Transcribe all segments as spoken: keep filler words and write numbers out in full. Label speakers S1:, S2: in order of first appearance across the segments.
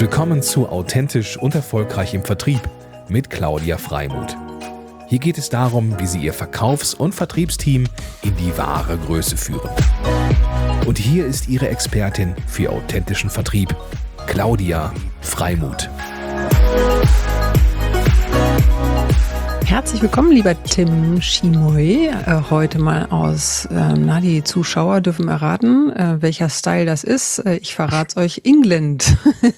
S1: Willkommen zu Authentisch und Erfolgreich im Vertrieb mit Claudia Freimuth. Hier geht es darum, wie Sie Ihr Verkaufs- und Vertriebsteam in die wahre Größe führen. Und hier ist Ihre Expertin für authentischen Vertrieb, Claudia Freimuth.
S2: Herzlich willkommen, lieber Tim Chimoy. Äh, heute mal aus, äh, na, die Zuschauer dürfen erraten, äh, welcher Style das ist. Äh, ich verrate es euch, England.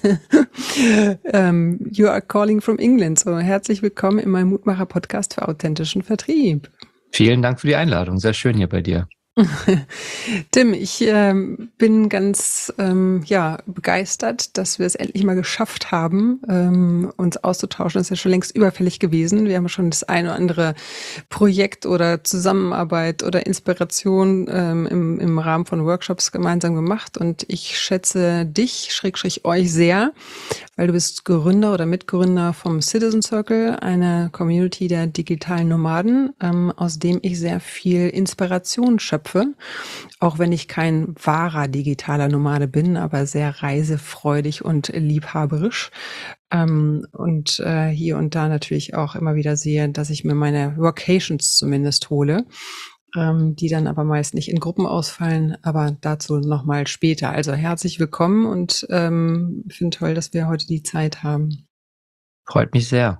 S2: um, you are calling from England. So, herzlich willkommen in meinem Mutmacher-Podcast für authentischen Vertrieb.
S3: Vielen Dank für die Einladung. Sehr schön hier bei dir.
S2: Tim, ich ähm, bin ganz ähm, ja, begeistert, dass wir es endlich mal geschafft haben, ähm, uns auszutauschen. Das ist ja schon längst überfällig gewesen. Wir haben schon das ein oder andere Projekt oder Zusammenarbeit oder Inspiration ähm, im, im Rahmen von Workshops gemeinsam gemacht. Und ich schätze dich, Schrägstrich euch sehr, weil du bist Gründer oder Mitgründer vom Citizen Circle, einer Community der digitalen Nomaden, ähm, aus dem ich sehr viel Inspiration schöpfe. Auch wenn ich kein wahrer digitaler Nomade bin, aber sehr reisefreudig und liebhaberisch. Ähm, und äh, hier und da natürlich auch immer wieder sehe, dass ich mir meine Workations zumindest hole, ähm, die dann aber meist nicht in Gruppen ausfallen, aber dazu nochmal später. Also herzlich willkommen und ähm, finde toll, dass wir heute die Zeit haben.
S3: Freut mich sehr.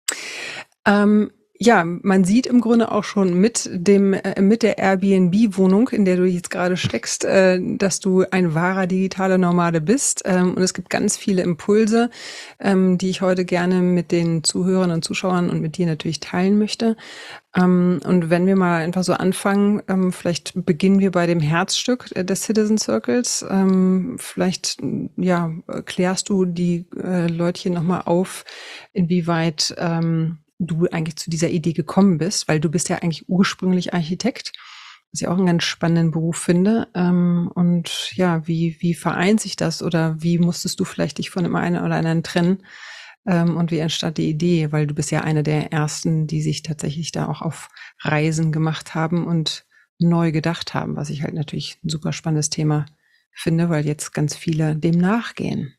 S2: Ähm, Ja, man sieht im Grunde auch schon mit dem äh, mit der Airbnb-Wohnung, in der du jetzt gerade steckst, äh, dass du ein wahrer digitaler Nomade bist. Ähm, und es gibt ganz viele Impulse, ähm, die ich heute gerne mit den Zuhörern und Zuschauern und mit dir natürlich teilen möchte. Ähm, und wenn wir mal einfach so anfangen, ähm, vielleicht beginnen wir bei dem Herzstück des Citizen Circles. Ähm, vielleicht ja klärst du die äh, Leutchen nochmal auf, inwieweit ähm, du eigentlich zu dieser Idee gekommen bist, weil du bist ja eigentlich ursprünglich Architekt, was ich auch einen ganz spannenden Beruf finde. Ähm, und ja, wie, wie vereint sich das oder wie musstest du vielleicht dich von dem einen oder anderen trennen? Ähm, und wie entstand die Idee? Weil du bist ja eine der ersten, die sich tatsächlich da auch auf Reisen gemacht haben und neu gedacht haben, was ich halt natürlich ein super spannendes Thema finde, weil jetzt ganz viele dem nachgehen.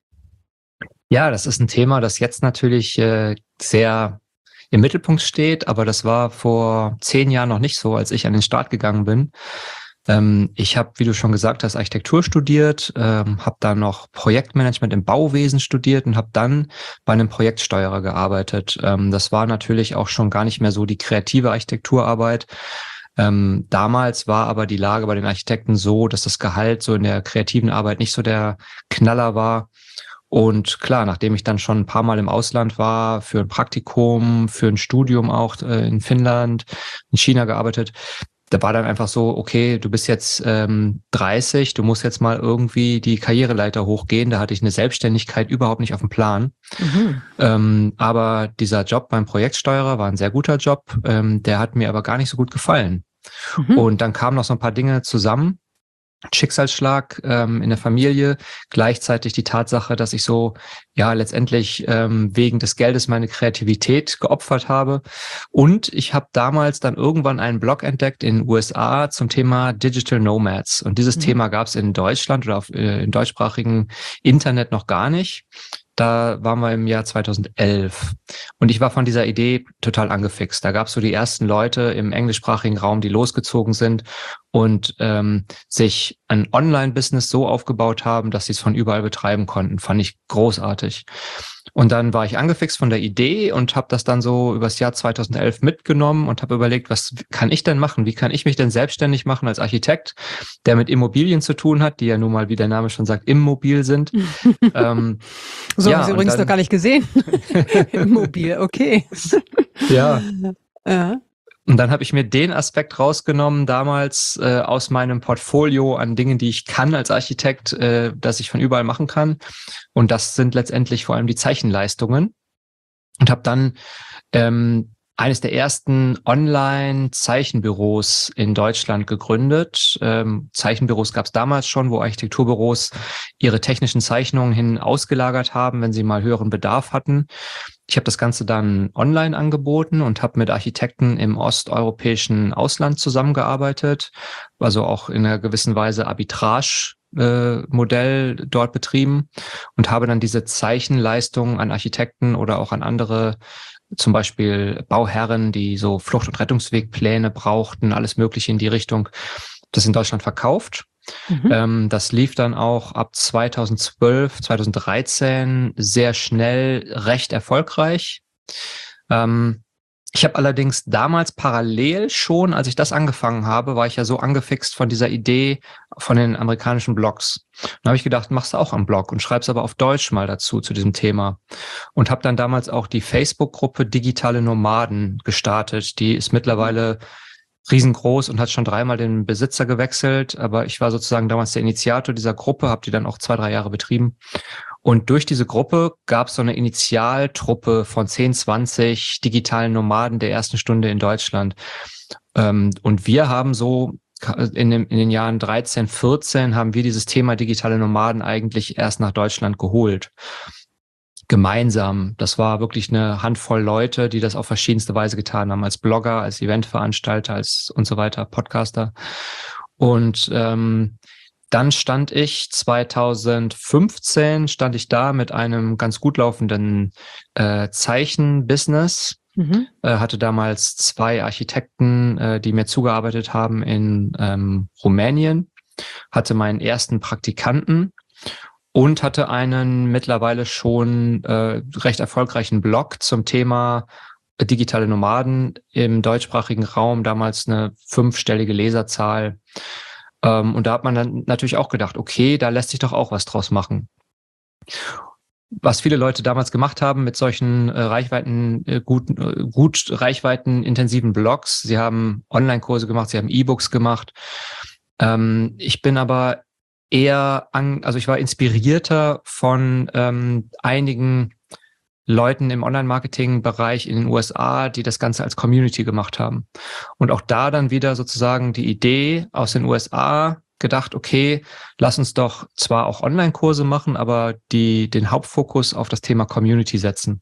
S3: Ja, das ist ein Thema, das jetzt natürlich äh, sehr im Mittelpunkt steht, aber das war vor zehn Jahren noch nicht so, als ich an den Start gegangen bin. Ähm, ich habe, wie du schon gesagt hast, Architektur studiert, ähm, habe dann noch Projektmanagement im Bauwesen studiert und habe dann bei einem Projektsteuerer gearbeitet. Ähm, das war natürlich auch schon gar nicht mehr so die kreative Architekturarbeit. Ähm, damals war aber die Lage bei den Architekten so, dass das Gehalt so in der kreativen Arbeit nicht so der Knaller war. Und klar, nachdem ich dann schon ein paar Mal im Ausland war, für ein Praktikum, für ein Studium auch äh, in Finnland, in China gearbeitet, da war dann einfach so, okay, du bist jetzt ähm, dreißig, du musst jetzt mal irgendwie die Karriereleiter hochgehen. Da hatte ich eine Selbstständigkeit überhaupt nicht auf dem Plan. Mhm. Ähm, aber dieser Job beim Projektsteuerer war ein sehr guter Job. Ähm, der hat mir aber gar nicht so gut gefallen. Mhm. Und dann kamen noch so ein paar Dinge zusammen. Schicksalsschlag ähm, in der Familie, gleichzeitig die Tatsache, dass ich so ja letztendlich ähm, wegen des Geldes meine Kreativität geopfert habe. Und ich habe damals dann irgendwann einen Blog entdeckt in den U S A zum Thema Digital Nomads. Und dieses mhm. Thema gab es in Deutschland oder auf, äh, im deutschsprachigen Internet noch gar nicht. Da waren wir im Jahr zweitausendelf und ich war von dieser Idee total angefixt. Da gab es so die ersten Leute im englischsprachigen Raum, die losgezogen sind und ähm, sich ein Online-Business so aufgebaut haben, dass sie es von überall betreiben konnten. Fand ich großartig. Und dann war ich angefixt von der Idee und habe das dann so übers Jahr zweitausendelf mitgenommen und habe überlegt, was kann ich denn machen? Wie kann ich mich denn selbstständig machen als Architekt, der mit Immobilien zu tun hat, die ja nun mal, wie der Name schon sagt, immobil sind. ähm,
S2: so ja, habe ich übrigens dann noch gar nicht gesehen. Immobil, okay.
S3: Ja. Ja. Und dann habe ich mir den Aspekt rausgenommen damals äh, aus meinem Portfolio an Dingen, die ich kann als Architekt, äh, dass ich von überall machen kann. Und das sind letztendlich vor allem die Zeichenleistungen. Und habe dann ähm, eines der ersten Online-Zeichenbüros in Deutschland gegründet. Ähm, Zeichenbüros gab es damals schon, wo Architekturbüros ihre technischen Zeichnungen hin ausgelagert haben, wenn sie mal höheren Bedarf hatten. Ich habe das Ganze dann online angeboten und habe mit Architekten im osteuropäischen Ausland zusammengearbeitet, also auch in einer gewissen Weise Arbitrage Modell äh, dort betrieben und habe dann diese Zeichenleistungen an Architekten oder auch an andere, zum Beispiel Bauherren, die so Flucht- und Rettungswegpläne brauchten, alles Mögliche in die Richtung, das in Deutschland verkauft. Mhm. Ähm, das lief dann auch ab zweitausendzwölf, zweitausenddreizehn sehr schnell recht erfolgreich. Ähm, Ich habe allerdings damals parallel schon, als ich das angefangen habe, war ich ja so angefixt von dieser Idee von den amerikanischen Blogs. Dann habe ich gedacht, machst du auch einen Blog und schreibst aber auf Deutsch mal dazu, zu diesem Thema. Und habe dann damals auch die Facebook-Gruppe Digitale Nomaden gestartet. Die ist mittlerweile riesengroß und hat schon dreimal den Besitzer gewechselt. Aber ich war sozusagen damals der Initiator dieser Gruppe, habe die dann auch zwei, drei Jahre betrieben. Und durch diese Gruppe gab es so eine Initialtruppe von zehn, zwanzig digitalen Nomaden der ersten Stunde in Deutschland. Ähm, und wir haben so in, dem, in den Jahren dreizehn, vierzehn haben wir dieses Thema digitale Nomaden eigentlich erst nach Deutschland geholt. Gemeinsam. Das war wirklich eine Handvoll Leute, die das auf verschiedenste Weise getan haben, als Blogger, als Eventveranstalter, als und so weiter, Podcaster. Und ähm, dann stand ich zweitausendfünfzehn, stand ich da mit einem ganz gut laufenden äh, Zeichenbusiness. Mhm. Äh, hatte damals zwei Architekten, äh, die mir zugearbeitet haben in ähm, Rumänien. Hatte meinen ersten Praktikanten und hatte einen mittlerweile schon äh, recht erfolgreichen Blog zum Thema digitale Nomaden im deutschsprachigen Raum. Damals eine fünfstellige Leserzahl. Und da hat man dann natürlich auch gedacht, okay, da lässt sich doch auch was draus machen. Was viele Leute damals gemacht haben mit solchen äh, Reichweiten, äh, gut, äh, gut reichweitenintensiven Blogs, sie haben Online-Kurse gemacht, sie haben E-Books gemacht. Ähm, ich bin aber eher, an, also ich war inspirierter von ähm, einigen Leuten im Online-Marketing-Bereich in den U S A, die das Ganze als Community gemacht haben. Und auch da dann wieder sozusagen die Idee aus den U S A gedacht, okay, lass uns doch zwar auch Online-Kurse machen, aber die den Hauptfokus auf das Thema Community setzen.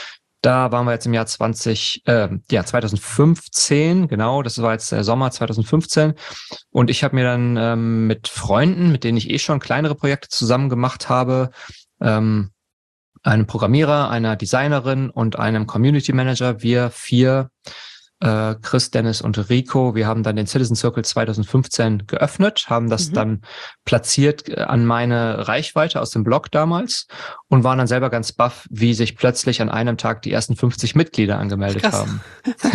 S3: Da waren wir jetzt im Jahr zwanzig, äh, ja, zweitausendfünfzehn, genau, das war jetzt der Sommer zweitausendfünfzehn. Und ich habe mir dann ähm, mit Freunden, mit denen ich eh schon kleinere Projekte zusammen gemacht habe, ähm, einem Programmierer, einer Designerin und einem Community Manager. Wir vier, äh, Chris, Dennis und Rico, wir haben dann den Citizen Circle zweitausendfünfzehn geöffnet, haben das mhm. dann platziert an meine Reichweite aus dem Blog damals und waren dann selber ganz baff, wie sich plötzlich an einem Tag die ersten fünfzig Mitglieder angemeldet Krass. haben.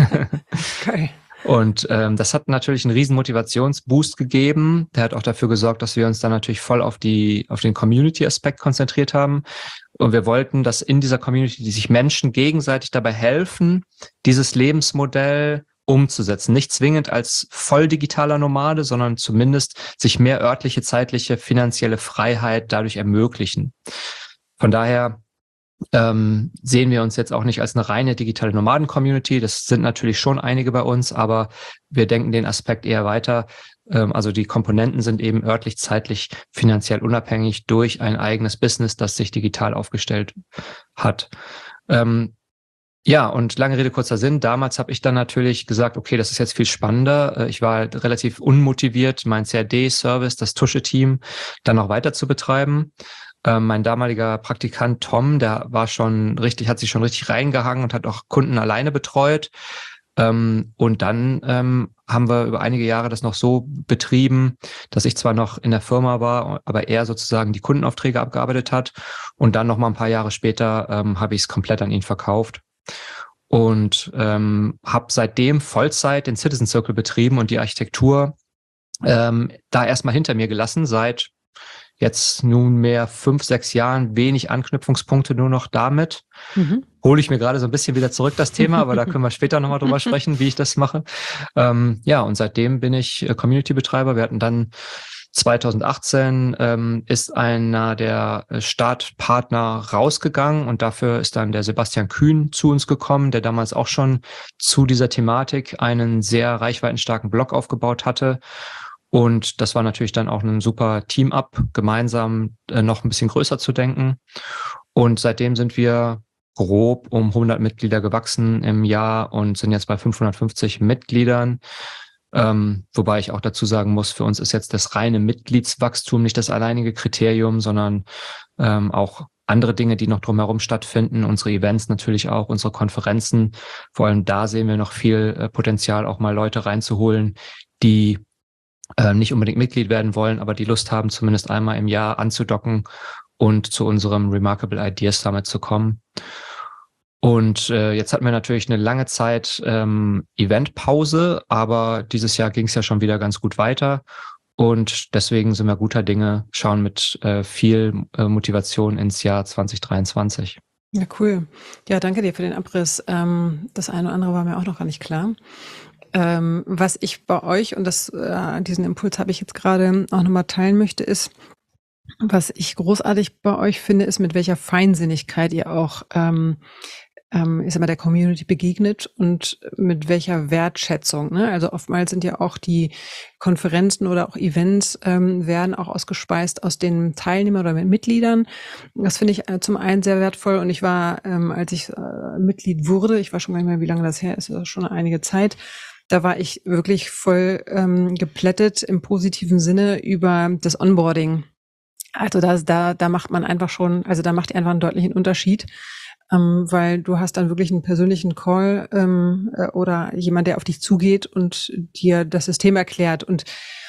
S3: Okay. Und ähm, das hat natürlich einen riesen Motivationsboost gegeben. Der hat auch dafür gesorgt, dass wir uns dann natürlich voll auf die auf den Community-Aspekt konzentriert haben. Und wir wollten, dass in dieser Community, die sich Menschen gegenseitig dabei helfen, dieses Lebensmodell umzusetzen. Nicht zwingend als voll digitaler Nomade, sondern zumindest sich mehr örtliche, zeitliche, finanzielle Freiheit dadurch ermöglichen. Von daher Ähm, sehen wir uns jetzt auch nicht als eine reine digitale Nomaden-Community. Das sind natürlich schon einige bei uns, aber wir denken den Aspekt eher weiter. Ähm, also die Komponenten sind eben örtlich, zeitlich, finanziell unabhängig durch ein eigenes Business, das sich digital aufgestellt hat. Ähm, ja, und lange Rede, kurzer Sinn. Damals habe ich dann natürlich gesagt, okay, das ist jetzt viel spannender. Ich war halt relativ unmotiviert, mein C A D-Service, das Tusche-Team, dann noch weiter zu betreiben. Ähm, mein damaliger Praktikant Tom, der war schon richtig, hat sich schon richtig reingehangen und hat auch Kunden alleine betreut. Ähm, und dann ähm, haben wir über einige Jahre das noch so betrieben, dass ich zwar noch in der Firma war, aber er sozusagen die Kundenaufträge abgearbeitet hat. Und dann noch mal ein paar Jahre später ähm, habe ich es komplett an ihn verkauft. Und ähm, habe seitdem Vollzeit den Citizen Circle betrieben und die Architektur ähm, da erstmal hinter mir gelassen, seit jetzt nunmehr fünf, sechs Jahren wenig Anknüpfungspunkte nur noch damit. Mhm. Hole ich mir gerade so ein bisschen wieder zurück, das Thema, aber da können wir später nochmal drüber sprechen, wie ich das mache. Ähm, ja, und seitdem bin ich Community-Betreiber. Wir hatten dann zweitausendachtzehn ähm, ist einer der Startpartner rausgegangen und dafür ist dann der Sebastian Kühn zu uns gekommen, der damals auch schon zu dieser Thematik einen sehr reichweitenstarken Blog aufgebaut hatte. Und das war natürlich dann auch ein super Team-Up, gemeinsam äh, noch ein bisschen größer zu denken. Und seitdem sind wir grob um hundert Mitglieder gewachsen im Jahr und sind jetzt bei fünfhundertfünfzig Mitgliedern. Ähm, wobei ich auch dazu sagen muss, für uns ist jetzt das reine Mitgliedswachstum nicht das alleinige Kriterium, sondern ähm, auch andere Dinge, die noch drumherum stattfinden, unsere Events natürlich auch, unsere Konferenzen. Vor allem da sehen wir noch viel äh, Potenzial, auch mal Leute reinzuholen, die äh, nicht unbedingt Mitglied werden wollen, aber die Lust haben, zumindest einmal im Jahr anzudocken und zu unserem Remarkable Ideas Summit zu kommen. Und äh, jetzt hatten wir natürlich eine lange Zeit ähm, Eventpause, aber dieses Jahr ging es ja schon wieder ganz gut weiter. Und deswegen sind wir guter Dinge, schauen mit äh, viel äh, Motivation ins Jahr zwanzig dreiundzwanzig.
S2: Ja, cool. Ja, danke dir für den Abriss. Ähm, das eine oder andere war mir auch noch gar nicht klar. Ähm, was ich bei euch, und das, äh, diesen Impuls habe ich jetzt gerade auch nochmal teilen möchte, ist, was ich großartig bei euch finde, ist, mit welcher Feinsinnigkeit ihr auch ähm, ähm, ist immer der Community begegnet und mit welcher Wertschätzung. Ne? Also oftmals sind ja auch die Konferenzen oder auch Events ähm, werden auch ausgespeist aus den Teilnehmern oder mit Mitgliedern. Das finde ich äh, zum einen sehr wertvoll. Und ich war, ähm, als ich äh, Mitglied wurde, ich weiß schon gar nicht mehr, wie lange das her ist, das ist schon einige Zeit, da war ich wirklich voll ähm, geplättet im positiven Sinne über das Onboarding. Also da, da, da macht man einfach schon, also da macht ihr einfach einen deutlichen Unterschied. Ähm, weil du hast dann wirklich einen persönlichen Call ähm, äh, oder jemand, der auf dich zugeht und dir das System erklärt und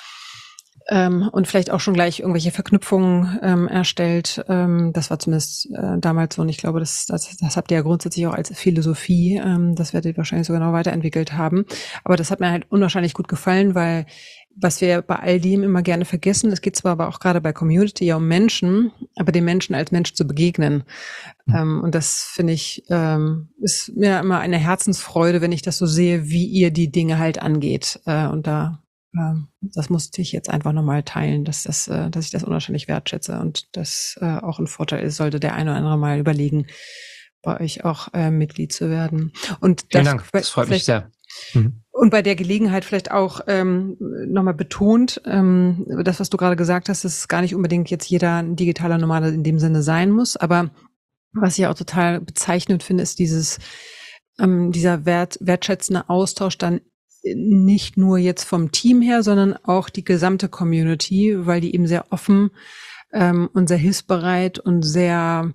S2: ähm, und vielleicht auch schon gleich irgendwelche Verknüpfungen ähm, erstellt. Ähm, das war zumindest äh, damals so und ich glaube, das, das, das habt ihr ja grundsätzlich auch als Philosophie, ähm, das werdet ihr wahrscheinlich sogar noch weiterentwickelt haben. Aber das hat mir halt unwahrscheinlich gut gefallen, weil was wir bei all dem immer gerne vergessen, es geht zwar aber auch gerade bei Community ja um Menschen, aber den Menschen als Mensch zu begegnen. Mhm. Ähm, und das finde ich, ähm, ist mir immer eine Herzensfreude, wenn ich das so sehe, wie ihr die Dinge halt angeht. Äh, und da, äh, das musste ich jetzt einfach nochmal teilen, dass das, äh, dass ich das unwahrscheinlich wertschätze und das äh, auch ein Vorteil ist, sollte der eine oder andere mal überlegen, bei euch auch äh, Mitglied zu werden. Und
S3: Vielen
S2: das,
S3: Dank, das freut mich sehr. Mhm.
S2: Und bei der Gelegenheit vielleicht auch ähm, nochmal betont, ähm, das, was du gerade gesagt hast, dass gar nicht unbedingt jetzt jeder ein digitaler Nomade in dem Sinne sein muss. Aber was ich auch total bezeichnend finde, ist dieses ähm, dieser wert, wertschätzende Austausch dann nicht nur jetzt vom Team her, sondern auch die gesamte Community, weil die eben sehr offen ähm, und sehr hilfsbereit und sehr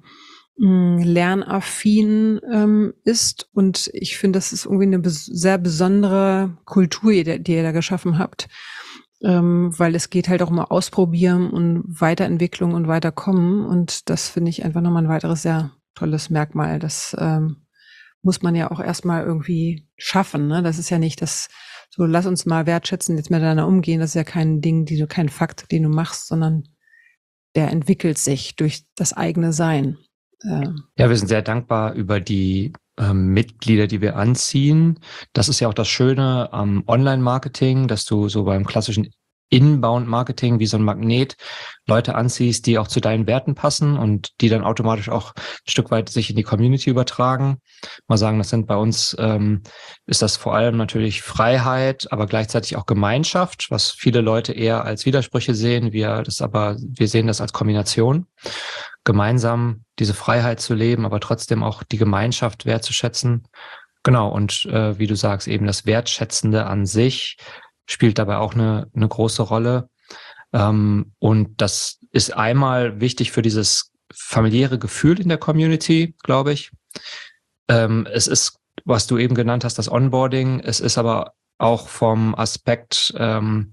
S2: lernaffin ähm, ist und ich finde, das ist irgendwie eine bes- sehr besondere Kultur, die, die ihr da geschaffen habt, ähm, weil es geht halt auch um Ausprobieren und Weiterentwicklung und Weiterkommen und das finde ich einfach nochmal ein weiteres sehr tolles Merkmal. Das ähm, muss man ja auch erstmal irgendwie schaffen. Ne? Das ist ja nicht das, so lass uns mal wertschätzen, jetzt miteinander umgehen, das ist ja kein Ding, die du, kein Fakt, den du machst, sondern der entwickelt sich durch das eigene Sein.
S3: Ja, wir sind sehr dankbar über die ähm, Mitglieder, die wir anziehen. Das ist ja auch das Schöne am Online-Marketing, dass du so beim klassischen Inbound-Marketing wie so ein Magnet Leute anziehst, die auch zu deinen Werten passen und die dann automatisch auch ein Stück weit sich in die Community übertragen. Mal sagen, das sind bei uns, ähm, ist das vor allem natürlich Freiheit, aber gleichzeitig auch Gemeinschaft, was viele Leute eher als Widersprüche sehen. Wir das aber, wir sehen das als Kombination. Gemeinsam diese Freiheit zu leben, aber trotzdem auch die Gemeinschaft wertzuschätzen. Genau, und äh, wie du sagst, eben das Wertschätzende an sich spielt dabei auch eine, eine große Rolle. Ähm, und das ist einmal wichtig für dieses familiäre Gefühl in der Community, glaube ich. Ähm, es ist, was du eben genannt hast, das Onboarding. Es ist aber auch vom Aspekt ähm,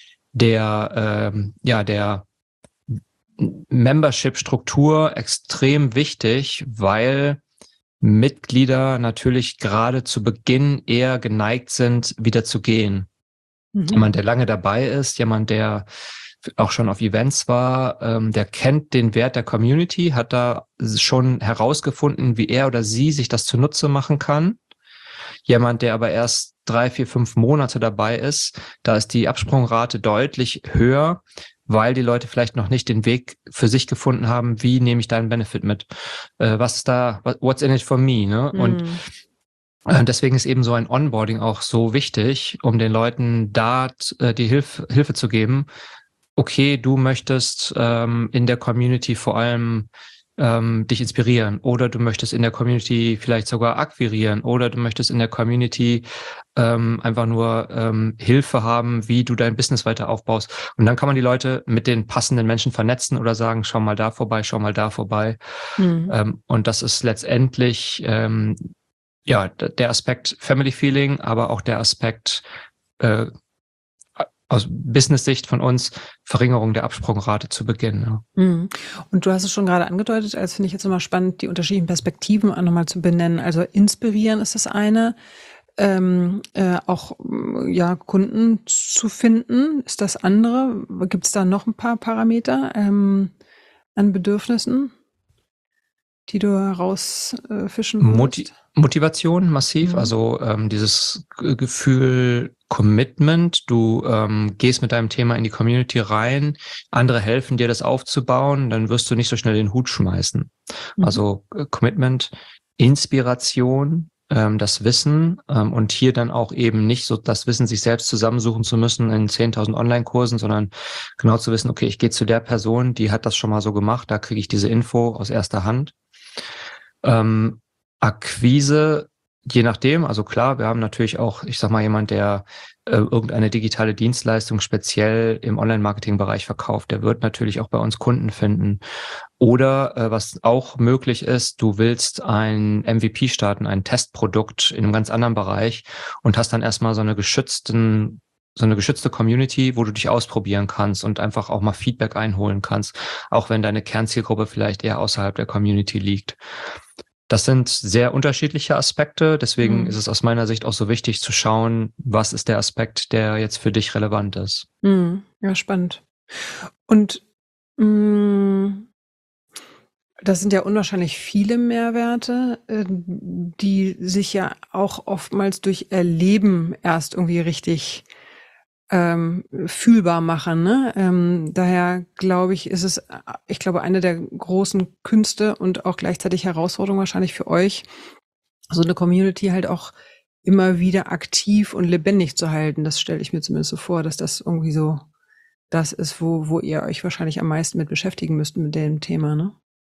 S3: der, ähm, ja, der Membership-Struktur extrem wichtig, weil Mitglieder natürlich gerade zu Beginn eher geneigt sind, wieder zu gehen. Mhm. Jemand, der lange dabei ist, jemand, der auch schon auf Events war, ähm, der kennt den Wert der Community, hat da schon herausgefunden, wie er oder sie sich das zunutze machen kann. Jemand, der aber erst drei, vier, fünf Monate dabei ist, da ist die Absprungrate deutlich höher, weil die Leute vielleicht noch nicht den Weg für sich gefunden haben, wie nehme ich da einen Benefit mit? Äh, was ist da, what's in it for me? Ne? Mm. Und äh, deswegen ist eben so ein Onboarding auch so wichtig, um den Leuten da äh, die Hilf, Hilfe zu geben. Okay, du möchtest ähm, in der Community vor allem ähm, dich inspirieren oder du möchtest in der Community vielleicht sogar akquirieren oder du möchtest in der Community ähm, einfach nur ähm, Hilfe haben, wie du dein Business weiter aufbaust. Und dann kann man die Leute mit den passenden Menschen vernetzen oder sagen, schau mal da vorbei, schau mal da vorbei. Mhm. Ähm, und das ist letztendlich ähm, ja der Aspekt Family Feeling, aber auch der Aspekt äh, aus Business-Sicht von uns Verringerung der Absprungrate zu Beginn. Ja.
S2: Mhm. Und du hast es schon gerade angedeutet, als finde ich jetzt immer spannend, die unterschiedlichen Perspektiven auch nochmal zu benennen. Also inspirieren ist das eine, ähm, äh, auch ja Kunden zu finden ist das andere. Gibt es da noch ein paar Parameter ähm, an Bedürfnissen, die du herausfischen würdest?
S3: Moti- Motivation massiv, mhm. also ähm, dieses G- Gefühl Commitment, du ähm, gehst mit deinem Thema in die Community rein, andere helfen dir das aufzubauen, dann wirst du nicht so schnell den Hut schmeißen. Mhm. Also äh, Commitment, Inspiration, ähm, das Wissen ähm, und hier dann auch eben nicht so das Wissen sich selbst zusammensuchen zu müssen in zehntausend Online-Kursen, sondern genau zu wissen, okay, ich gehe zu der Person, die hat das schon mal so gemacht, da kriege ich diese Info aus erster Hand. Ähm, Akquise, je nachdem, also klar, wir haben natürlich auch, ich sag mal, jemand, der äh, irgendeine digitale Dienstleistung speziell im Online-Marketing-Bereich verkauft, der wird natürlich auch bei uns Kunden finden. Oder äh, was auch möglich ist, du willst ein M V P starten, ein Testprodukt in einem ganz anderen Bereich und hast dann erstmal so eine geschützten so eine geschützte Community, wo du dich ausprobieren kannst und einfach auch mal Feedback einholen kannst, auch wenn deine Kernzielgruppe vielleicht eher außerhalb der Community liegt. Das sind sehr unterschiedliche Aspekte, deswegen mhm. ist es aus meiner Sicht auch so wichtig zu schauen, was ist der Aspekt, der jetzt für dich relevant ist.
S2: Mhm. Ja, spannend. Und mh, das sind ja unwahrscheinlich viele Mehrwerte, äh, die sich ja auch oftmals durch Erleben erst irgendwie richtig ähm, fühlbar machen. Ne? Ähm, daher glaube ich, ist es, ich glaube, eine der großen Künste und auch gleichzeitig Herausforderungen wahrscheinlich für euch, so eine Community halt auch immer wieder aktiv und lebendig zu halten. Das stelle ich mir zumindest so vor, dass das irgendwie so das ist, wo, wo ihr euch wahrscheinlich am meisten mit beschäftigen müsst mit dem Thema, ne?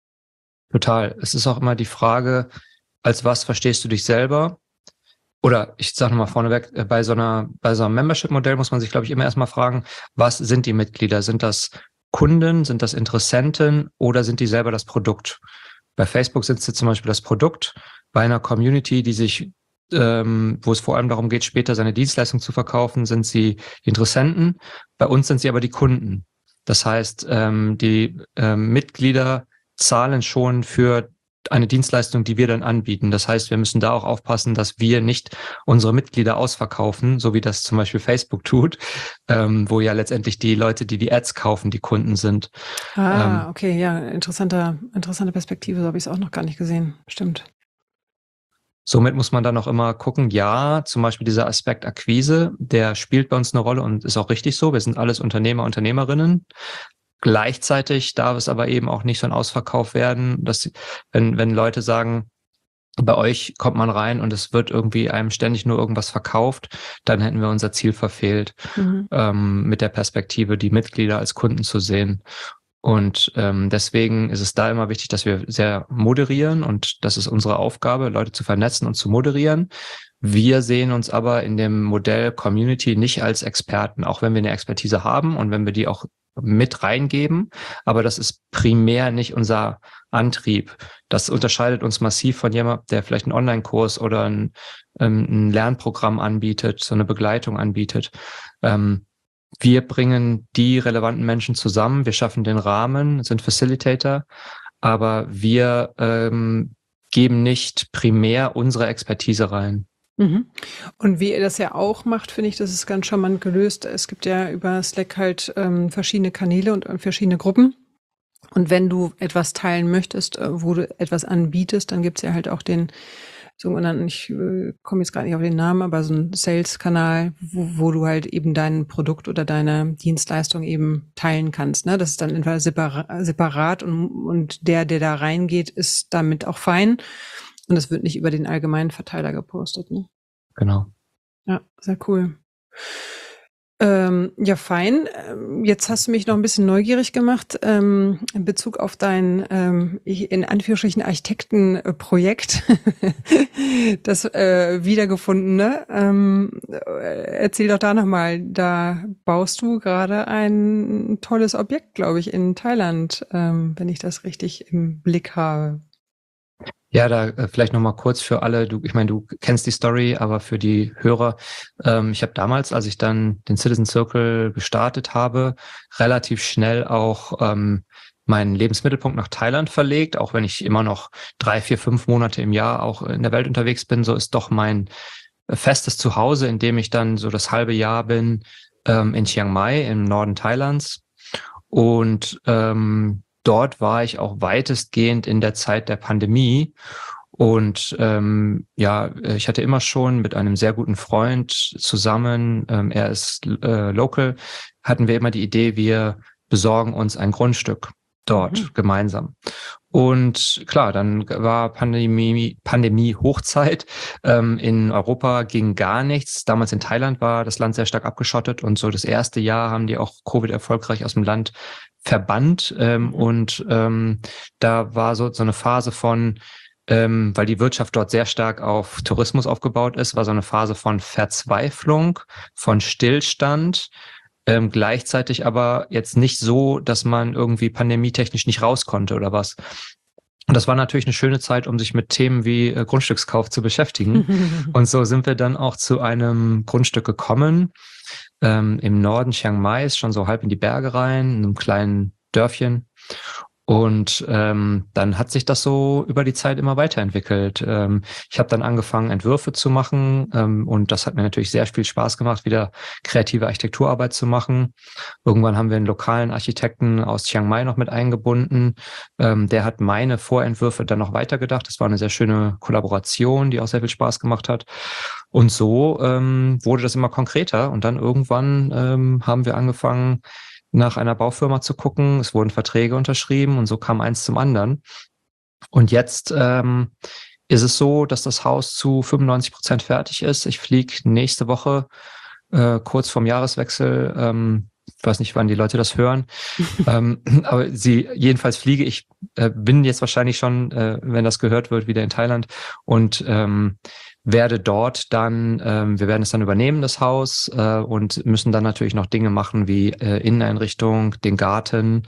S3: Total. Es ist auch immer die Frage, als was verstehst du dich selber? Oder ich sage nochmal vorneweg, bei so einer, bei so einem Membership-Modell muss man sich, glaube ich, immer erstmal fragen, was sind die Mitglieder? Sind das Kunden, sind das Interessenten oder sind die selber das Produkt? Bei Facebook sind sie zum Beispiel das Produkt. Bei einer Community, die sich, ähm, wo es vor allem darum geht, später seine Dienstleistung zu verkaufen, sind sie die Interessenten. Bei uns sind sie aber die Kunden. Das heißt, ähm, die ähm, Mitglieder zahlen schon für eine Dienstleistung, die wir dann anbieten. Das heißt, wir müssen da auch aufpassen, dass wir nicht unsere Mitglieder ausverkaufen, so wie das zum Beispiel Facebook tut, ähm, wo ja letztendlich die Leute, die die Ads kaufen, die Kunden sind.
S2: Ah, ähm, okay, ja, interessanter, interessante Perspektive, so habe ich es auch noch gar nicht gesehen. Stimmt.
S3: Somit muss man dann auch immer gucken, ja, zum Beispiel dieser Aspekt Akquise, der spielt bei uns eine Rolle und ist auch richtig so. Wir sind alles Unternehmer, Unternehmerinnen. Gleichzeitig darf es aber eben auch nicht so ein Ausverkauf werden, dass wenn, wenn Leute sagen, bei euch kommt man rein und es wird irgendwie einem ständig nur irgendwas verkauft, dann hätten wir unser Ziel verfehlt, mhm. ähm, mit der Perspektive, die Mitglieder als Kunden zu sehen. Und ähm, deswegen ist es da immer wichtig, dass wir sehr moderieren und das ist unsere Aufgabe, Leute zu vernetzen und zu moderieren. Wir sehen uns aber in dem Modell Community nicht als Experten, auch wenn wir eine Expertise haben und wenn wir die auch mit reingeben, aber das ist primär nicht unser Antrieb. Das unterscheidet uns massiv von jemandem, der vielleicht einen Online-Kurs oder ein, ähm, ein Lernprogramm anbietet, so eine Begleitung anbietet. Ähm, wir bringen die relevanten Menschen zusammen, wir schaffen den Rahmen, sind Facilitator, aber wir ähm, geben nicht primär unsere Expertise rein.
S2: Mhm. Und wie ihr das ja auch macht, finde ich, das ist ganz charmant gelöst. Es gibt ja über Slack halt ähm, verschiedene Kanäle und äh, verschiedene Gruppen. Und wenn du etwas teilen möchtest, äh, wo du etwas anbietest, dann gibt es ja halt auch den sogenannten, ich äh, komme jetzt gerade nicht auf den Namen, aber so ein Sales-Kanal, wo, wo du halt eben dein Produkt oder deine Dienstleistung eben teilen kannst. Ne? Das ist dann entweder separa- separat und, und der, der da reingeht, ist damit auch fein. Und das wird nicht über den allgemeinen Verteiler gepostet, ne?
S3: Genau.
S2: Ja, sehr cool. Ähm, ja, fein. Ähm, Jetzt hast du mich noch ein bisschen neugierig gemacht, ähm, in Bezug auf dein, ähm, ich- in Anführungsstrichen Architektenprojekt, das äh, wiedergefundene. Ähm, äh, erzähl doch da nochmal, da baust du gerade ein tolles Objekt, glaube ich, in Thailand, ähm, wenn ich das richtig im Blick habe.
S3: Ja, da äh, vielleicht nochmal kurz für alle, du, ich meine, du kennst die Story, aber für die Hörer, ähm, ich habe damals, als ich dann den Citizen Circle gestartet habe, relativ schnell auch ähm, meinen Lebensmittelpunkt nach Thailand verlegt, auch wenn ich immer noch drei, vier, fünf Monate im Jahr auch in der Welt unterwegs bin, so ist doch mein äh, festes Zuhause, in dem ich dann so das halbe Jahr bin, ähm, in Chiang Mai im Norden Thailands. Und ähm, dort war ich auch weitestgehend in der Zeit der Pandemie. Und ähm, ja, ich hatte immer schon mit einem sehr guten Freund zusammen, ähm, er ist äh, local, hatten wir immer die Idee, wir besorgen uns ein Grundstück dort
S2: Mhm.
S3: gemeinsam. Und klar, dann war Pandemie, Pandemie Hochzeit. Ähm, in Europa ging gar nichts. Damals in Thailand war das Land sehr stark abgeschottet und so das erste Jahr haben die auch Covid erfolgreich aus dem Land verbannt. Ähm,
S2: Mhm.
S3: und ähm, da war so, so eine Phase von, ähm, weil die Wirtschaft dort sehr stark auf Tourismus aufgebaut ist, war so eine Phase von Verzweiflung, von Stillstand. Ähm, gleichzeitig aber jetzt nicht so, dass man irgendwie pandemietechnisch nicht raus konnte oder was. Und das war natürlich eine schöne Zeit, um sich mit Themen wie äh, Grundstückskauf zu beschäftigen. Und so sind wir dann auch zu einem Grundstück gekommen. Ähm, im Norden Chiang Mai, ist schon so halb in die Berge rein, in einem kleinen Dörfchen. Und ähm, dann hat sich das so über die Zeit immer weiterentwickelt. Ähm, ich habe dann angefangen, Entwürfe zu machen ähm, und das hat mir natürlich sehr viel Spaß gemacht, wieder kreative Architekturarbeit zu machen. Irgendwann haben wir einen lokalen Architekten aus Chiang Mai noch mit eingebunden. Ähm, der hat meine Vorentwürfe dann noch weitergedacht. Das war eine sehr schöne Kollaboration, die auch sehr viel Spaß gemacht hat. Und so ähm, wurde das immer konkreter und dann irgendwann ähm, haben wir angefangen, nach einer Baufirma zu gucken. Es wurden Verträge unterschrieben und so kam eins zum anderen. Und jetzt ähm, ist es so, dass das Haus zu fünfundneunzig Prozent fertig ist. Ich fliege nächste Woche äh, kurz vorm Jahreswechsel. Ähm, ich weiß nicht, wann die Leute das hören. ähm, aber sie, jedenfalls fliege ich, äh, bin jetzt wahrscheinlich schon, äh, wenn das gehört wird, wieder in Thailand und ähm, werde dort dann, ähm, wir werden es dann übernehmen, das Haus, äh, und müssen dann natürlich noch Dinge machen wie äh, Inneneinrichtung, den Garten.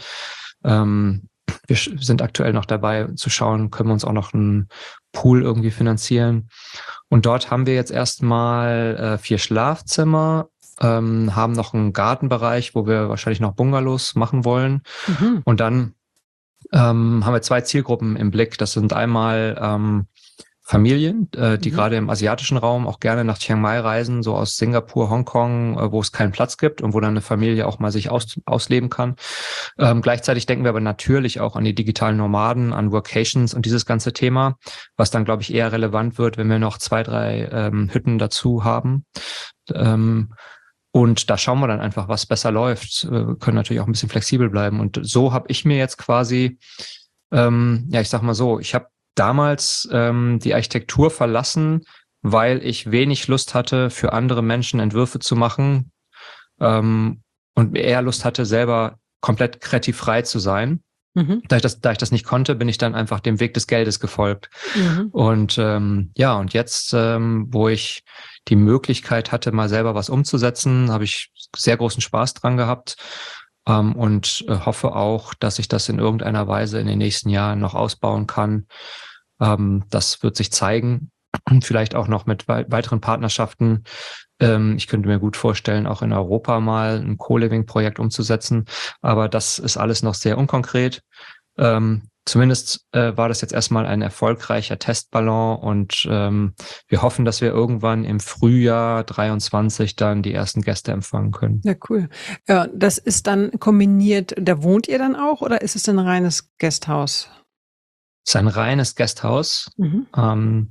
S3: Ähm, wir sind aktuell noch dabei zu schauen, können wir uns auch noch einen Pool irgendwie finanzieren. Und dort haben wir jetzt erstmal äh, vier Schlafzimmer, ähm, haben noch einen Gartenbereich, wo wir wahrscheinlich noch Bungalows machen wollen.
S2: Mhm.
S3: Und dann ähm, haben wir zwei Zielgruppen im Blick. Das sind einmal ähm, Familien, äh, die
S2: Mhm.
S3: gerade im asiatischen Raum auch gerne nach Chiang Mai reisen, so aus Singapur, Hongkong, äh, wo es keinen Platz gibt und wo dann eine Familie auch mal sich aus, ausleben kann. Ähm, gleichzeitig denken wir aber natürlich auch an die digitalen Nomaden, an Workations und dieses ganze Thema, was dann, glaube ich, eher relevant wird, wenn wir noch zwei, drei ähm, Hütten dazu haben. Ähm, und da schauen wir dann einfach, was besser läuft. Wir können natürlich auch ein bisschen flexibel bleiben. Und so habe ich mir jetzt quasi, ähm, ja, ich sag mal so, ich habe damals ähm, die Architektur verlassen, weil ich wenig Lust hatte, für andere Menschen Entwürfe zu machen ähm, und eher Lust hatte, selber komplett kreativ frei zu sein.
S2: Mhm.
S3: Da ich das, da ich das nicht konnte, bin ich dann einfach dem Weg des Geldes gefolgt.
S2: Mhm.
S3: Und ähm, ja, und jetzt, ähm, wo ich die Möglichkeit hatte, mal selber was umzusetzen, habe ich sehr großen Spaß dran gehabt ähm, und äh, hoffe auch, dass ich das in irgendeiner Weise in den nächsten Jahren noch ausbauen kann. Ähm, das wird sich zeigen. Vielleicht auch noch mit wei- weiteren Partnerschaften. Ähm, ich könnte mir gut vorstellen, auch in Europa mal ein Co-Living-Projekt umzusetzen. Aber das ist alles noch sehr unkonkret. Ähm, zumindest äh, war das jetzt erstmal ein erfolgreicher Testballon und ähm, wir hoffen, dass wir irgendwann im Frühjahr dreiundzwanzig dann die ersten Gäste empfangen können.
S2: Ja, cool. Ja, das ist dann kombiniert, da wohnt ihr dann auch oder ist es ein reines Gasthaus?
S3: Es ist ein reines Gasthaus.
S2: Mhm.
S3: Ähm,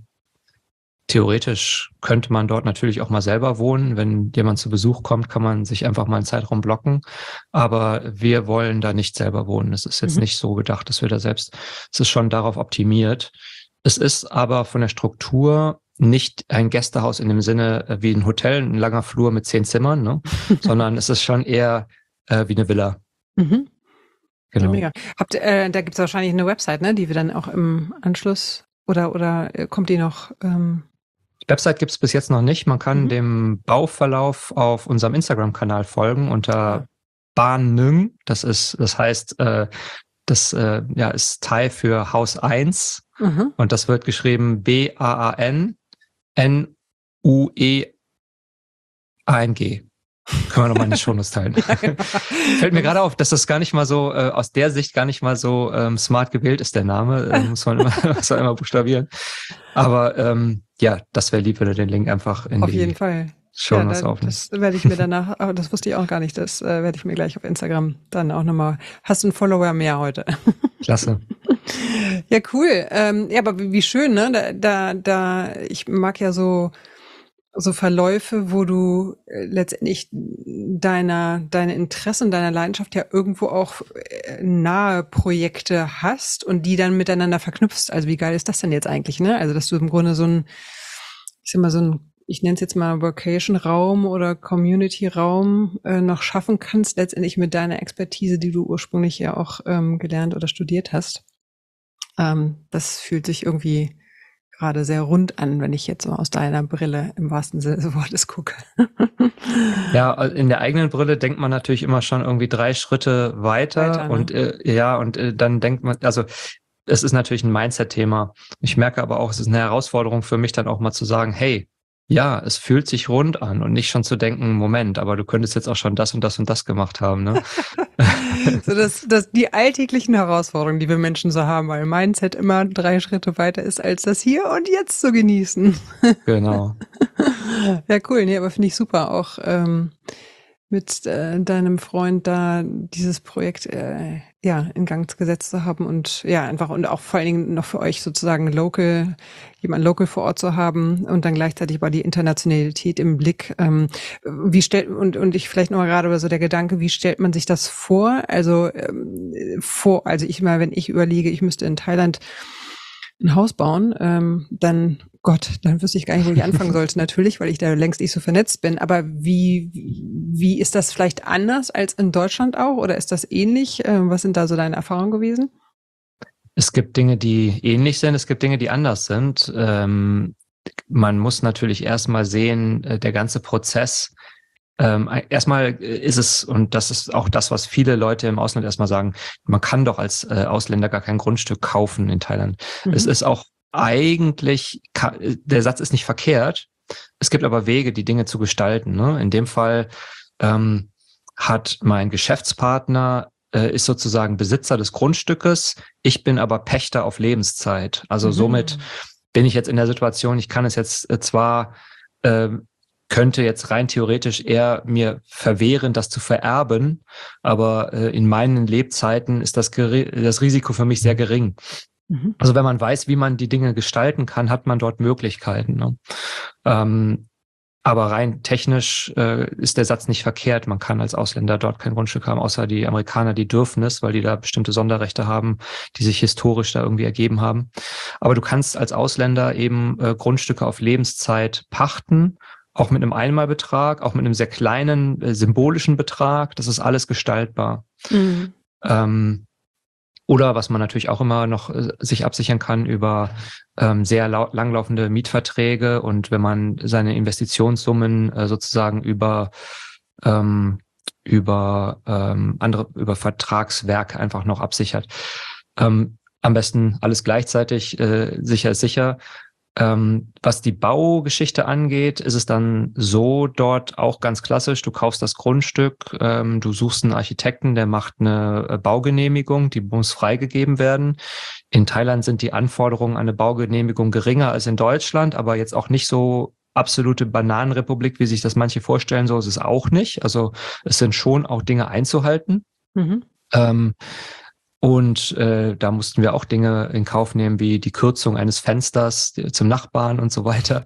S3: theoretisch könnte man dort natürlich auch mal selber wohnen. Wenn jemand zu Besuch kommt, kann man sich einfach mal einen Zeitraum blocken. Aber wir wollen da nicht selber wohnen. Es ist jetzt
S2: Mhm.
S3: nicht so gedacht, dass wir da selbst, es ist schon darauf optimiert. Es ist aber von der Struktur nicht ein Gästehaus in dem Sinne äh, wie ein Hotel, ein langer Flur mit zehn Zimmern, ne? sondern es ist schon eher äh, wie eine Villa.
S2: Mhm. Ja,
S3: Genau.
S2: mega. Habt, äh, da gibt es wahrscheinlich eine Website, ne, die wir dann auch im Anschluss oder oder äh, kommt die noch? Ähm,
S3: Die Website gibt es bis jetzt noch nicht. Man kann
S2: Mhm.
S3: dem Bauverlauf auf unserem Instagram-Kanal folgen unter
S2: Ah.
S3: Ban-Nung. Das ist, das heißt, äh, das äh, ja, ist Thai für Haus eins
S2: mhm.
S3: und das wird geschrieben B A A N N U E A N G. Können wir nochmal in die Shownotes teilen.
S2: Ja, genau.
S3: Fällt mir gerade auf, dass das gar nicht mal so, äh, aus der Sicht gar nicht mal so ähm, smart gewählt ist, der Name. Äh, muss man immer, muss man immer buchstabieren. Aber ähm, ja, das wäre lieb, wenn du den Link einfach in
S2: Auf
S3: die
S2: jeden Fall. Ja,
S3: Shownotes
S2: da,
S3: aufnimmst.
S2: das werde ich mir danach, aber das wusste ich auch gar nicht, das äh, werde ich mir gleich auf Instagram dann auch nochmal. Hast du einen Follower mehr heute?
S3: Klasse.
S2: Ja, cool. Ähm, ja, aber wie, wie schön, ne? Da, da, da, ich mag ja so, so Verläufe, wo du äh, letztendlich deiner, deine Interessen, deiner Leidenschaft ja irgendwo auch äh, nahe Projekte hast und die dann miteinander verknüpfst. Also wie geil ist das denn jetzt eigentlich, ne? Also, dass du im Grunde so ein, ich sag mal, so ein, ich nenne es jetzt mal Vocation-Raum oder Community-Raum äh, noch schaffen kannst, letztendlich mit deiner Expertise, die du ursprünglich ja auch ähm, gelernt oder studiert hast. Ähm, das fühlt sich irgendwie gerade sehr rund an, wenn ich jetzt so aus deiner Brille im wahrsten Sinne des Wortes gucke.
S3: Ja, in der eigenen Brille denkt man natürlich immer schon irgendwie drei Schritte weiter,
S2: Weiter, ne?
S3: und äh, ja, und äh, dann denkt man, also es ist natürlich ein Mindset-Thema. Ich merke aber auch, es ist eine Herausforderung für mich dann auch mal zu sagen, hey, ja, es fühlt sich rund an und nicht schon zu denken, Moment, aber du könntest jetzt auch schon das und das und das gemacht haben, ne?
S2: So, dass, dass die alltäglichen Herausforderungen, die wir Menschen so haben, weil Mindset immer drei Schritte weiter ist, als das hier und jetzt zu genießen.
S3: Genau.
S2: Ja, cool. Nee, aber finde ich super, auch ähm, mit äh, deinem Freund da dieses Projekt äh, ja in Gang gesetzt zu haben und ja einfach und auch vor allen Dingen noch für euch sozusagen local, jemand local vor Ort zu haben und dann gleichzeitig aber die Internationalität im Blick. Ähm, wie stellt und und ich vielleicht noch mal gerade über so der Gedanke, wie stellt man sich das vor? Also ähm, vor, also ich mal, wenn ich überlege, ich müsste in Thailand ein Haus bauen, ähm, dann, Gott, dann wüsste ich gar nicht, wo ich anfangen sollte, natürlich, weil ich da längst nicht so vernetzt bin. Aber wie, wie ist das vielleicht anders als in Deutschland auch? Oder ist das ähnlich? Ähm, was sind da so deine Erfahrungen gewesen?
S3: Es gibt Dinge, die ähnlich sind, es gibt Dinge, die anders sind. Ähm, man muss natürlich erstmal sehen, äh, der ganze Prozess. Ähm, erstmal ist es, und das ist auch das, was viele Leute im Ausland erstmal sagen, man kann doch als äh, Ausländer gar kein Grundstück kaufen in Thailand. Mhm. Es ist auch eigentlich, der Satz ist nicht verkehrt, es gibt aber Wege, die Dinge zu gestalten. Ne? In dem Fall ähm, hat mein Geschäftspartner, äh, ist sozusagen Besitzer des Grundstückes, ich bin aber Pächter auf Lebenszeit. Also mhm. somit bin ich jetzt in der Situation, ich kann es jetzt äh, zwar äh, könnte jetzt rein theoretisch eher mir verwehren, das zu vererben, aber äh, in meinen Lebzeiten ist das, das Risiko für mich sehr gering. Mhm. Also wenn man weiß, wie man die Dinge gestalten kann, hat man dort Möglichkeiten. Ne? Ähm, aber rein technisch äh, ist der Satz nicht verkehrt. Man kann als Ausländer dort kein Grundstück haben, außer die Amerikaner, die dürfen es, weil die da bestimmte Sonderrechte haben, die sich historisch da irgendwie ergeben haben. Aber du kannst als Ausländer eben äh, Grundstücke auf Lebenszeit pachten, auch mit einem Einmalbetrag, auch mit einem sehr kleinen äh, symbolischen Betrag. Das ist alles gestaltbar. Mhm. Ähm, oder was man natürlich auch immer noch äh, sich absichern kann über ähm, sehr langlaufende Mietverträge und wenn man seine Investitionssummen äh, sozusagen über ähm, über ähm, andere über Vertragswerke einfach noch absichert. Ähm, am besten alles gleichzeitig, äh, sicher ist sicher. Ähm, was die Baugeschichte angeht, ist es dann so dort auch ganz klassisch. Du kaufst das Grundstück, ähm, du suchst einen Architekten, der macht eine Baugenehmigung, die muss freigegeben werden. In Thailand sind die Anforderungen an eine Baugenehmigung geringer als in Deutschland, aber jetzt auch nicht so absolute Bananenrepublik, wie sich das manche vorstellen. So ist es auch nicht. Also es sind schon auch Dinge einzuhalten. Mhm. Ähm, Und äh, da mussten wir auch Dinge in Kauf nehmen, wie die Kürzung eines Fensters zum Nachbarn und so weiter.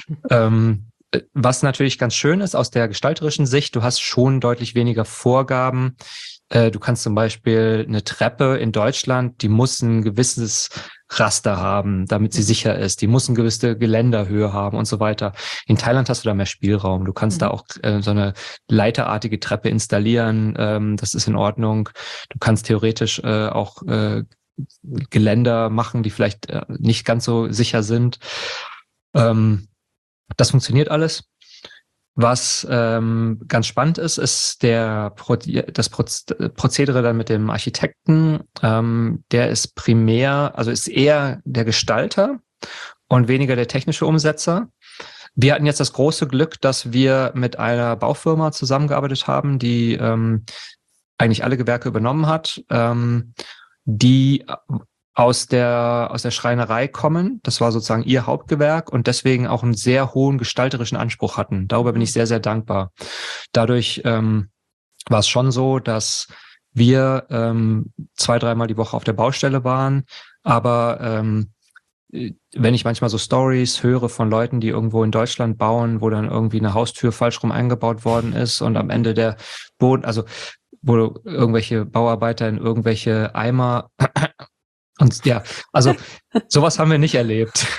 S3: ähm, was natürlich ganz schön ist aus der gestalterischen Sicht, du hast schon deutlich weniger Vorgaben. Äh, du kannst zum Beispiel eine Treppe in Deutschland, die muss ein gewisses Raster haben, damit sie sicher ist. Die muss eine gewisse Geländerhöhe haben und so weiter. In Thailand hast du da mehr Spielraum. Du kannst mhm. da auch äh, so eine leiterartige Treppe installieren. Ähm, das ist in Ordnung. Du kannst theoretisch äh, auch äh, Geländer machen, die vielleicht äh, nicht ganz so sicher sind. Ähm, das funktioniert alles. Was ähm, ganz spannend ist, ist der Pro- das Proz- Prozedere dann mit dem Architekten. Ähm, der ist primär, also ist eher der Gestalter und weniger der technische Umsetzer. Wir hatten jetzt das große Glück, dass wir mit einer Baufirma zusammengearbeitet haben, die ähm, eigentlich alle Gewerke übernommen hat, ähm, die aus der, aus der Schreinerei kommen. Das war sozusagen ihr Hauptgewerk und deswegen auch einen sehr hohen gestalterischen Anspruch hatten. Darüber bin ich sehr, sehr dankbar. Dadurch ähm, war es schon so, dass wir ähm, zwei, dreimal die Woche auf der Baustelle waren. Aber ähm, wenn ich manchmal so Stories höre von Leuten, die irgendwo in Deutschland bauen, wo dann irgendwie eine Haustür falsch rum eingebaut worden ist und am Ende der Boden, also wo irgendwelche Bauarbeiter in irgendwelche Eimer und ja, also sowas haben wir nicht erlebt.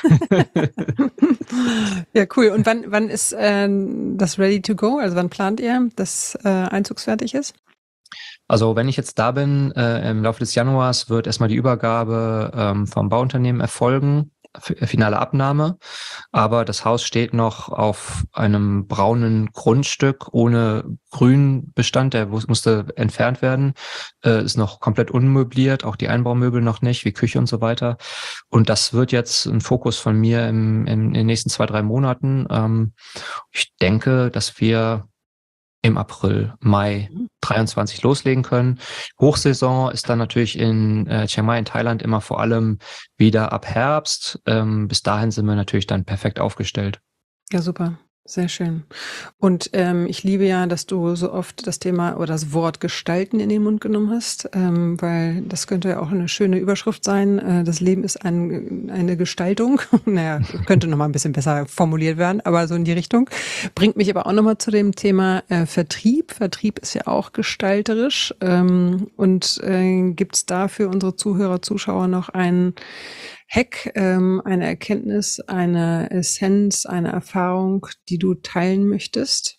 S2: Ja, cool. Und wann, wann ist äh, das ready to go? Also wann plant ihr, dass äh, einzugsfertig ist?
S3: Also wenn ich jetzt da bin, äh, im Laufe des Januars wird erstmal die Übergabe ähm, vom Bauunternehmen erfolgen, f- finale Abnahme. Aber das Haus steht noch auf einem braunen Grundstück ohne Grünbestand, der mus- musste entfernt werden, äh, ist noch komplett unmöbliert, auch die Einbaumöbel noch nicht, wie Küche und so weiter. Und das wird jetzt ein Fokus von mir im, im, in den nächsten zwei, drei Monaten. Ähm, ich denke, dass wir im April, Mai dreiundzwanzig loslegen können. Hochsaison ist dann natürlich in äh, Chiang Mai in Thailand immer vor allem wieder ab Herbst. Ähm, bis dahin sind wir natürlich dann perfekt aufgestellt.
S2: Ja, super. Sehr schön. Und ähm, ich liebe ja, dass du so oft das Thema oder das Wort Gestalten in den Mund genommen hast, ähm, weil das könnte ja auch eine schöne Überschrift sein. Äh, das Leben ist ein, eine Gestaltung. Naja, könnte noch mal ein bisschen besser formuliert werden, aber so in die Richtung. Bringt mich aber auch noch mal zu dem Thema äh, Vertrieb. Vertrieb ist ja auch gestalterisch. Ähm, und äh, gibt es da für unsere Zuhörer, Zuschauer noch einen Hack, ähm, eine Erkenntnis, eine Essenz, eine Erfahrung, die du teilen möchtest?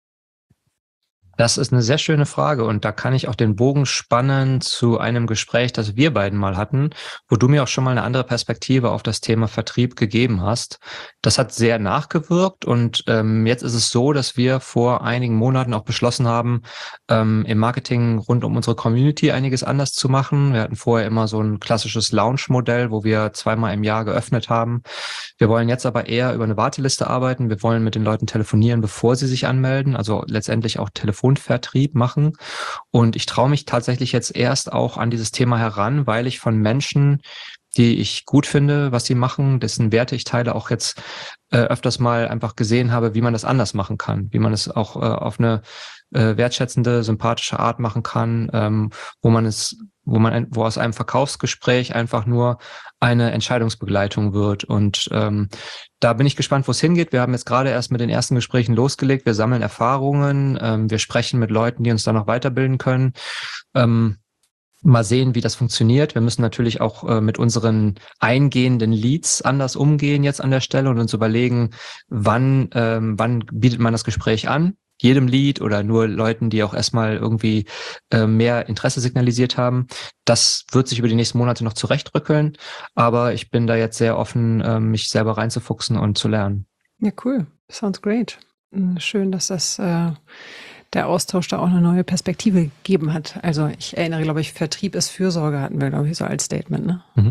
S3: Das ist eine sehr schöne Frage und da kann ich auch den Bogen spannen zu einem Gespräch, das wir beiden mal hatten, wo du mir auch schon mal eine andere Perspektive auf das Thema Vertrieb gegeben hast. Das hat sehr nachgewirkt und ähm, jetzt ist es so, dass wir vor einigen Monaten auch beschlossen haben, ähm, im Marketing rund um unsere Community einiges anders zu machen. Wir hatten vorher immer so ein klassisches Launch-Modell, wo wir zweimal im Jahr geöffnet haben. Wir wollen jetzt aber eher über eine Warteliste arbeiten. Wir wollen mit den Leuten telefonieren, bevor sie sich anmelden, also letztendlich auch Telefonvertrieb machen. Und ich traue mich tatsächlich jetzt erst auch an dieses Thema heran, weil ich von Menschen, die ich gut finde, was sie machen, dessen Werte ich teile, auch jetzt äh, öfters mal einfach gesehen habe, wie man das anders machen kann, wie man es auch äh, auf eine äh, wertschätzende, sympathische Art machen kann, ähm, wo man es, wo man, ein, wo aus einem Verkaufsgespräch einfach nur eine Entscheidungsbegleitung wird. Und ähm, da bin ich gespannt, wo es hingeht. Wir haben jetzt gerade erst mit den ersten Gesprächen losgelegt. Wir sammeln Erfahrungen, ähm, wir sprechen mit Leuten, die uns da noch weiterbilden können. Ähm, Mal sehen, wie das funktioniert. Wir müssen natürlich auch äh, mit unseren eingehenden Leads anders umgehen jetzt an der Stelle und uns überlegen, wann, ähm, wann bietet man das Gespräch an? Jedem Lead oder nur Leuten, die auch erstmal irgendwie äh, mehr Interesse signalisiert haben. Das wird sich über die nächsten Monate noch zurechtrückeln, aber ich bin da jetzt sehr offen, äh, mich selber reinzufuchsen und zu lernen.
S2: Ja, cool. Sounds great. Schön, dass das äh, der Austausch da auch eine neue Perspektive gegeben hat. Also ich erinnere, glaube ich, Vertrieb ist Fürsorge hatten wir, glaube ich, so als Statement, ne?
S3: Mhm.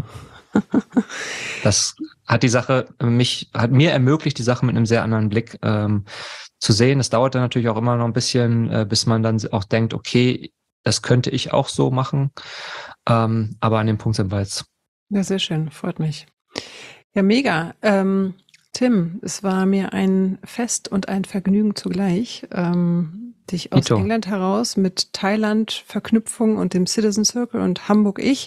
S3: Das hat die Sache mich, hat mir ermöglicht, die Sache mit einem sehr anderen Blick ähm, zu sehen. Es dauert dann natürlich auch immer noch ein bisschen, äh, bis man dann auch denkt, okay, das könnte ich auch so machen. Ähm, aber an dem Punkt sind wir jetzt.
S2: Ja, sehr schön. Freut mich. Ja, mega. Ähm, Tim, es war mir ein Fest und ein Vergnügen zugleich, ähm, dich aus
S3: Ito.
S2: England heraus mit Thailand-Verknüpfung und dem Citizen Circle und Hamburg-Ich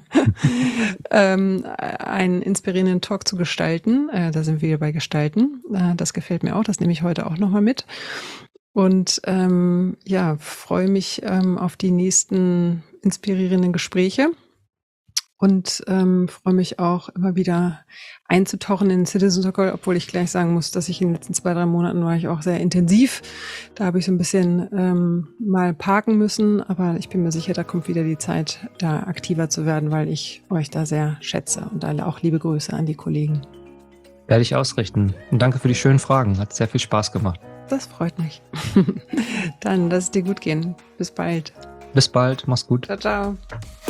S2: ähm, einen inspirierenden Talk zu gestalten. Äh, da sind wir bei Gestalten. Äh, das gefällt mir auch. Das nehme ich heute auch nochmal mit. Und ähm, ja, freue mich ähm, auf die nächsten inspirierenden Gespräche. und ähm, freue mich auch immer wieder einzutauchen in den Citizen Circle, obwohl ich gleich sagen muss, dass ich in den letzten zwei, drei Monaten war ich auch sehr intensiv. Da habe ich so ein bisschen ähm, mal parken müssen, aber ich bin mir sicher, da kommt wieder die Zeit, da aktiver zu werden, weil ich euch da sehr schätze und alle auch liebe Grüße an die Kollegen.
S3: Werde ich ausrichten. Und danke für die schönen Fragen. Hat sehr viel Spaß gemacht.
S2: Das freut mich. Dann lass es dir gut gehen. Bis bald.
S3: Bis bald. Mach's gut.
S2: Ciao, ciao.